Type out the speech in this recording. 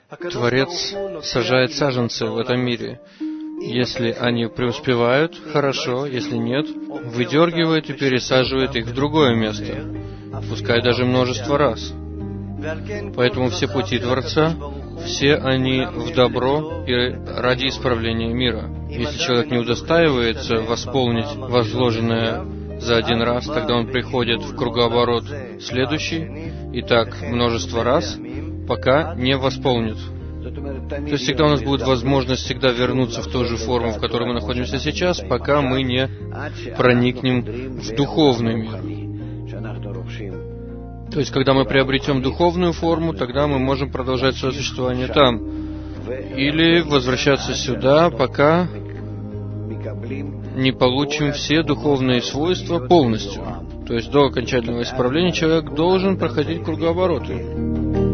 Творец сажает саженцы в этом мире. Если они преуспевают, хорошо, если нет, выдергивает и пересаживает их в другое место, пускай даже множество раз. Поэтому все пути Творца, все они в добро и ради исправления мира. Если человек не удостаивается восполнить возложенное за один раз, тогда он приходит в кругооборот следующий, и так множество раз, пока не восполнит. То есть всегда у нас будет возможность всегда вернуться в ту же форму, в которой мы находимся сейчас, пока мы не проникнем в духовный мир. То есть, когда мы приобретем духовную форму, тогда мы можем продолжать свое существование там. Или возвращаться сюда, пока не получим все духовные свойства полностью. То есть, до окончательного исправления человек должен проходить кругообороты.